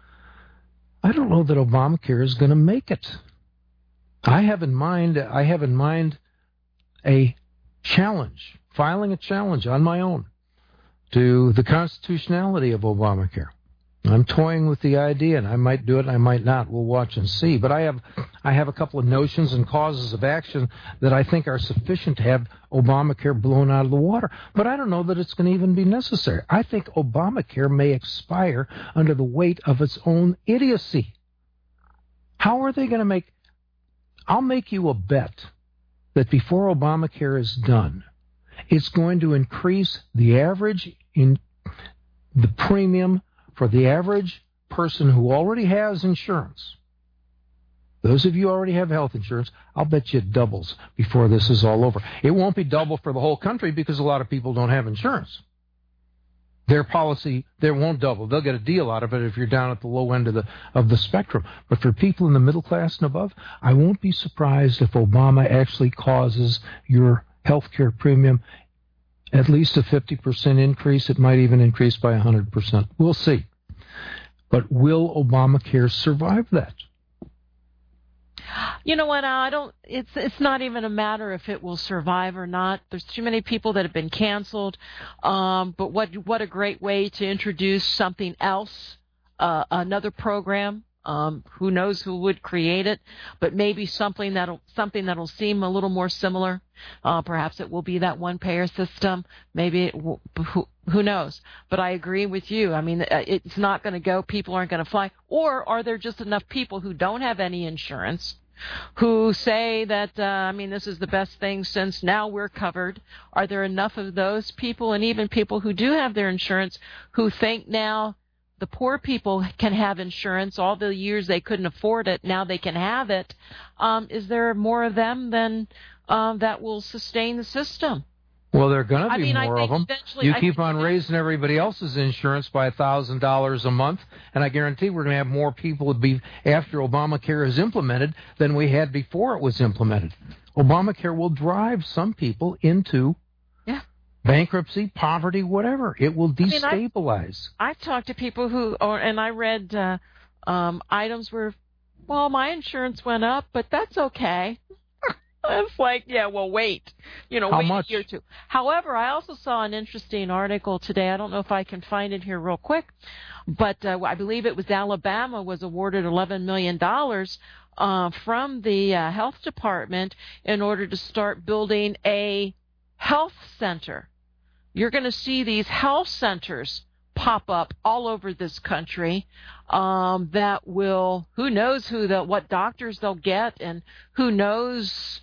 I don't know that Obamacare is going to make it. I have in mind, I have in mind a challenge, filing a challenge on my own to the constitutionality of Obamacare. I'm toying with the idea, and I might do it, and I might not. We'll watch and see. But I have, I have a couple of notions and causes of action that I think are sufficient to have Obamacare blown out of the water. But I don't know that it's going to even be necessary. I think Obamacare may expire under the weight of its own idiocy. How are they going to make... I'll make you a bet that before Obamacare is done, it's going to increase the average in the premium for the average person who already has insurance. Those of you who already have health insurance, I'll bet you it doubles before this is all over. It won't be double for the whole country because a lot of people don't have insurance. Their policy, they won't double. They'll get a deal out of it if you're down at the low end of the of the spectrum. But for people in the middle class and above, I won't be surprised if Obama actually causes your health care premium at least a fifty percent increase. It might even increase by one hundred percent. We'll see. But will Obamacare survive that? You know what? I don't. It's it's not even a matter if it will survive or not. There's too many people that have been canceled. Um, but what what a great way to introduce something else, uh, another program. Um, who knows who would create it? But maybe something that'll something that'll seem a little more similar. Uh, perhaps it will be that one-payer system. Maybe it will, who, who knows? But I agree with you. I mean, it's not going to go. People aren't going to fly. Or are there just enough people who don't have any insurance who say that, uh, I mean, this is the best thing since now we're covered? Are there enough of those people, and even people who do have their insurance, who think now the poor people can have insurance? All the years they couldn't afford it, now they can have it. Um, is there more of them than um, that will sustain the system? Well, there are going to be I mean, more I of them. Eventually, you I keep on raising everybody else's insurance by one thousand dollars a month, and I guarantee we're going to have more people to be after Obamacare is implemented than we had before it was implemented. Obamacare will drive some people into yeah. bankruptcy, poverty, whatever. It will destabilize. I mean, I've, I've talked to people who, or, and I read uh, um, items where, well, my insurance went up, but that's okay. It's like, yeah, well, wait. You know, How wait much? a year or two. However, I also saw an interesting article today. I don't know if I can find it here real quick, but uh, I believe it was Alabama was awarded eleven million dollars uh, from the uh, health department in order to start building a health center. You're going to see these health centers pop up all over this country um, that will, who knows who the, what doctors they'll get, and who knows,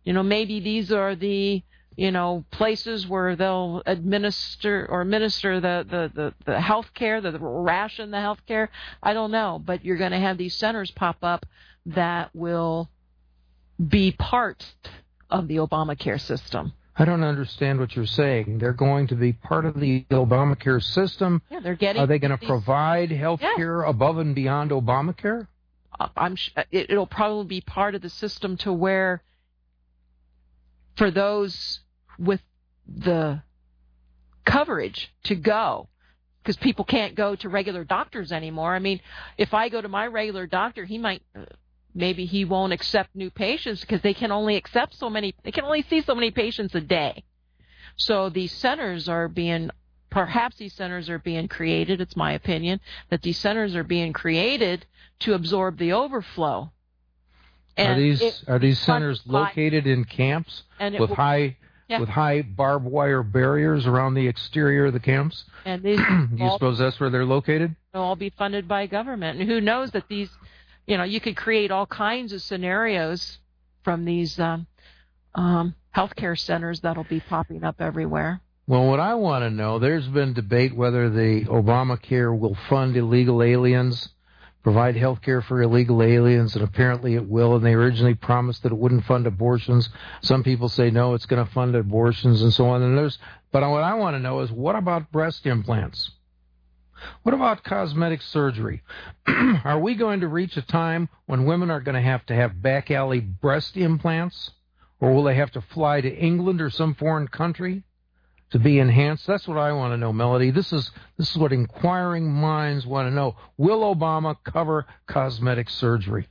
You know, maybe these are the, you know, places where they'll administer or minister the, the, the, the health care, the, the ration the health care. I don't know. But you're going to have these centers pop up that will be part of the Obamacare system. I don't understand what you're saying. They're going to be part of the Obamacare system. Yeah, they're getting. Are they going to these, provide health yeah. care above and beyond Obamacare? I'm. It, it'll probably be part of the system to where, for those with the coverage to go, because people can't go to regular doctors anymore. I mean, if I go to my regular doctor, he might. Uh, Maybe he won't accept new patients because they can only accept so many, they can only see so many patients a day. So these centers are being, perhaps these centers are being created, it's my opinion, that these centers are being created to absorb the overflow. And are these it, are these centers by, located in camps and with will, high yeah. with high barbed wire barriers around the exterior of the camps? And these Do you all, suppose that's where they're located? They'll all be funded by government. And who knows that these, you know, you could create all kinds of scenarios from these um, um, healthcare centers that'll be popping up everywhere. Well, what I want to know, there's been debate whether the Obamacare will fund illegal aliens, provide health care for illegal aliens, and apparently it will, and they originally promised that it wouldn't fund abortions. Some people say, no, it's going to fund abortions and so on. And there's, but what I want to know is, what about breast implants? What about cosmetic surgery? Are we going to reach a time when women are going to have to have back alley breast implants? Or will they have to fly to England or some foreign country to be enhanced? That's what I want to know, Melody. This is this is what inquiring minds want to know. Will Obama cover cosmetic surgery?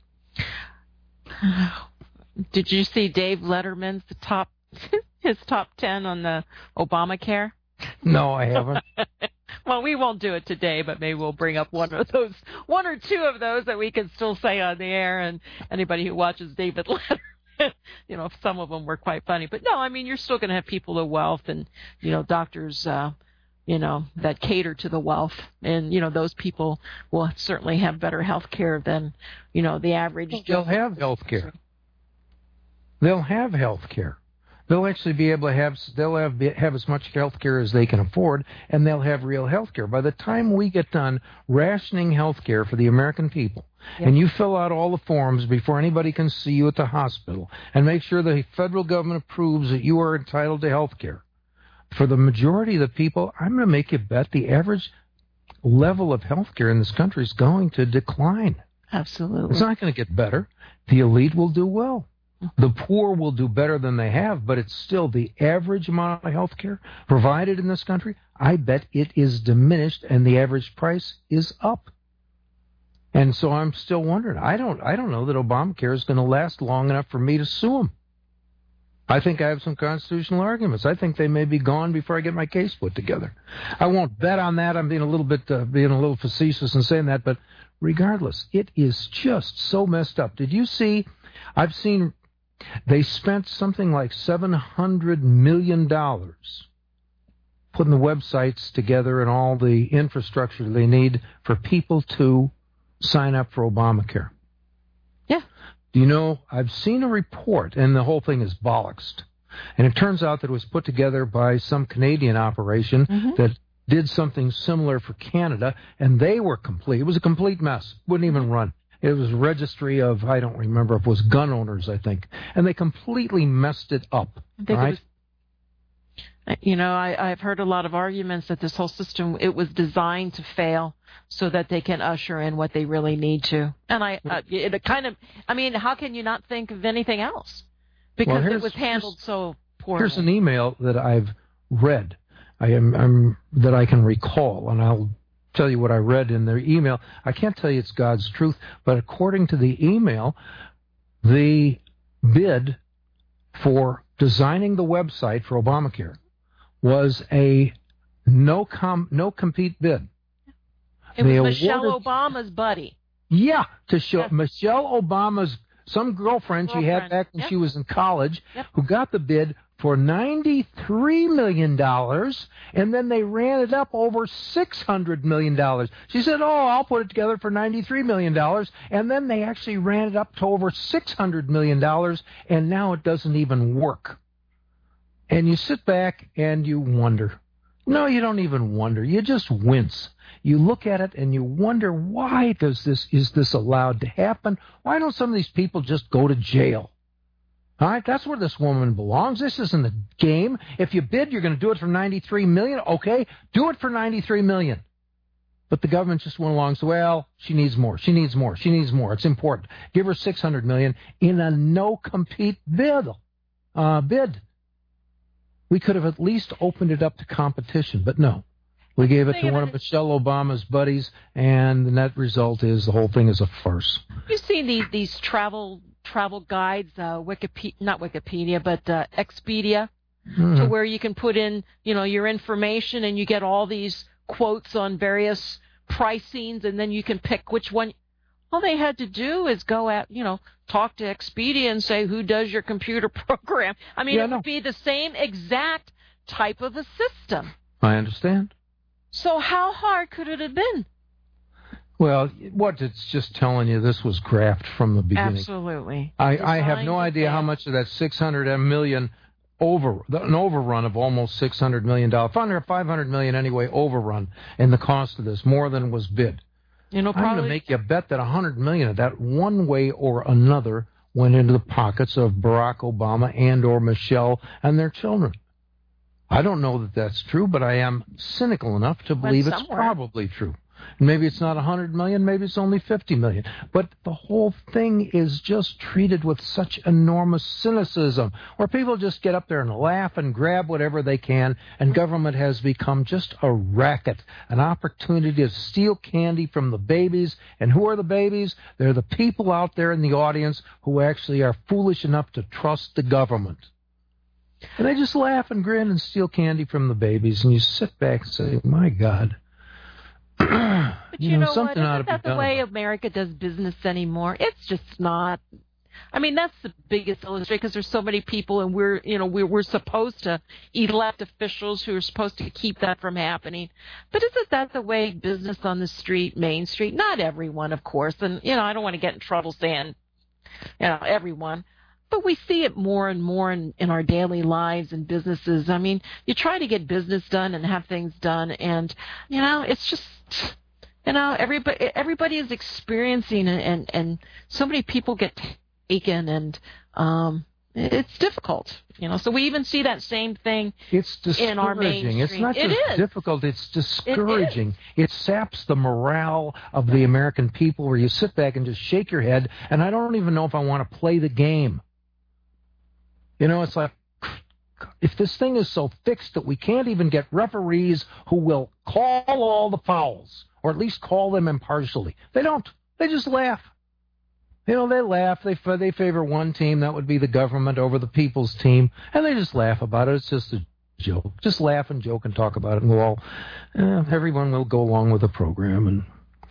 Did you see Dave Letterman's the top his top ten on the Obamacare? No, I haven't. Well, we won't do it today, but maybe we'll bring up one of those, one or two of those that we can still say on the air. And anybody who watches David Letterman, you know, some of them were quite funny. But no, I mean, you're still going to have people of wealth and, you know, doctors, uh, you know, that cater to the wealth. And, you know, those people will certainly have better health care than, you know, the average. They'll have health care. They'll have health care. They'll actually be able to have, they'll have, have as much health care as they can afford, and they'll have real health care. By the time we get done rationing health care for the American people, yep. and you fill out all the forms before anybody can see you at the hospital, and make sure the federal government approves that you are entitled to health care, for the majority of the people, I'm going to make you bet the average level of health care in this country is going to decline. Absolutely. It's not going to get better. The elite will do well. The poor will do better than they have, but it's still the average amount of health care provided in this country. I bet it is diminished, and the average price is up. And so I'm still wondering. I don't I don't know that Obamacare is going to last long enough for me to sue him. I think I have some constitutional arguments. I think they may be gone before I get my case put together. I won't bet on that. I'm being a little bit uh, being a little facetious in saying that, but regardless, it is just so messed up. Did you see? I've seen. They spent something like seven hundred million dollars putting the websites together and all the infrastructure they need for people to sign up for Obamacare. Yeah. Do you know, I've seen a report, and the whole thing is bollocksed. And it turns out that it was put together by some Canadian operation mm-hmm. that did something similar for Canada, and they were complete. It was a complete mess. Wouldn't even run. It was a registry of, I don't remember if it was gun owners, I think. And they completely messed it up. I think right? it was, you know, I, I've heard a lot of arguments that this whole system, it was designed to fail so that they can usher in what they really need to. And I, uh, it kind of, I mean, how can you not think of anything else? Because well, it was handled so poorly. Here's an email that I've read, I am I'm, that I can recall, and I'll tell you what I read in their email. I can't tell you it's God's truth, but according to the email, the bid for designing the website for Obamacare was a no com no compete bid. It they was Michelle awarded, Obama's buddy. Yeah, to show yes. Michelle Obama's some girlfriend, girlfriend. she had back when yep. she was in college yep. who got the bid for ninety-three million dollars, and then they ran it up over six hundred million dollars. She said, oh, I'll put it together for ninety-three million dollars, and then they actually ran it up to over six hundred million dollars, and now it doesn't even work. And you sit back and you wonder. No, you don't even wonder. You just wince. You look at it and you wonder, why does this, is this allowed to happen? Why don't some of these people just go to jail? All right, that's where this woman belongs. This isn't a game. If you bid, you're going to do it for ninety-three million dollars. Okay, do it for ninety-three million dollars. But the government just went along and said, well, she needs more. She needs more. She needs more. It's important. Give her six hundred million dollars in a no-compete bid. Uh, bid. We could have at least opened it up to competition, but no. We gave it to one of Michelle Obama's buddies, and the net result is the whole thing is a farce. You've seen these these travel travel guides, uh, Wikipedia, not Wikipedia, but uh, Expedia, mm-hmm. to where you can put in, you know, your information, and you get all these quotes on various pricings, and then you can pick which one. All they had to do is go out, you know, talk to Expedia and say, who does your computer program? I mean, yeah, it no. would be the same exact type of a system. I understand. So how hard could it have been? Well, what it's just telling you, this was graft from the beginning. Absolutely. I, I have no idea how much of that six hundred million over an overrun of almost six hundred million dollars, five hundred million anyway, overrun in the cost of this, more than was bid. You know, probably, I'm going to make you bet that one hundred million of that, one way or another, went into the pockets of Barack Obama and or Michelle and their children. I don't know that that's true, but I am cynical enough to believe it's probably true. Maybe it's not one hundred million, maybe it's only fifty million. But the whole thing is just treated with such enormous cynicism, where people just get up there and laugh and grab whatever they can, and government has become just a racket, an opportunity to steal candy from the babies. And who are the babies? They're the people out there in the audience who actually are foolish enough to trust the government. And they just laugh and grin and steal candy from the babies, and you sit back and say, my God. But you, you know, know something what? Ought Isn't to that be the way about. America does business anymore? It's just not. I mean, that's the biggest illustration, because there's so many people, and we're, you know, we're, we're supposed to elect officials who are supposed to keep that from happening. But isn't that the way business on the street, Main Street? Not everyone, of course, and you know, I don't want to get in trouble saying, you know, everyone. But we see it more and more in, in our daily lives and businesses. I mean, you try to get business done and have things done, and, you know, it's just, you know, everybody everybody is experiencing it, and, and so many people get taken, and um, it's difficult. You know, so we even see that same thing it's discouraging. in our mainstream. It's not just it difficult, it's discouraging. It, it saps the morale of the American people, where you sit back and just shake your head, and I don't even know if I want to play the game. You know, it's like, if this thing is so fixed that we can't even get referees who will call all the fouls, or at least call them impartially. They don't. They just laugh. You know, they laugh. They they favor one team, that would be the government, over the people's team, and they just laugh about it. It's just a joke. Just laugh and joke and talk about it, and we'll all, eh, everyone will go along with the program. And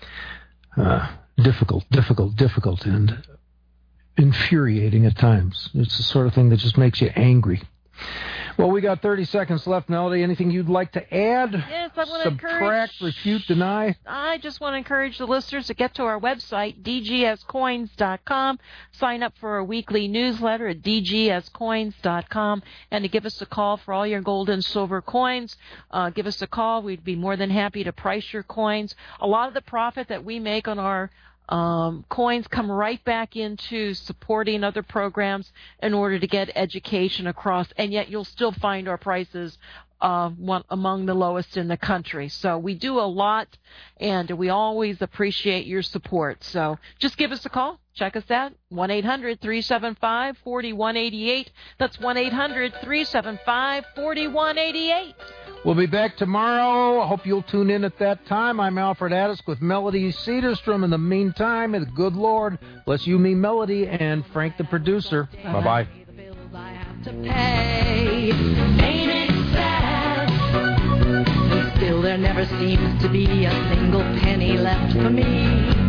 uh, difficult, difficult, difficult, and infuriating at times. It's the sort of thing that just makes you angry. Well, we got thirty seconds left, Melody. Anything you'd like to add? Yes, I want to Subtract, encourage... refute, deny? I just want to encourage the listeners to get to our website, d g s coins dot com, sign up for our weekly newsletter at d g s coins dot com, and to give us a call for all your gold and silver coins. Uh, give us a call. We'd be more than happy to price your coins. A lot of the profit that we make on our Um, coins come right back into supporting other programs in order to get education across, and yet you'll still find our prices uh, one, among the lowest in the country. So we do a lot, and we always appreciate your support. So just give us a call. Check us out, one eight hundred three seven five four one eight eight. That's one eight hundred three seven five four one eight eight. We'll be back tomorrow. I hope you'll tune in at that time. I'm Alfred Addis with Melody Cedarstrom. In the meantime, may the good Lord bless you, me, Melody, and Frank, the producer. Bye-bye. Still, there never seems to be a single penny left for me.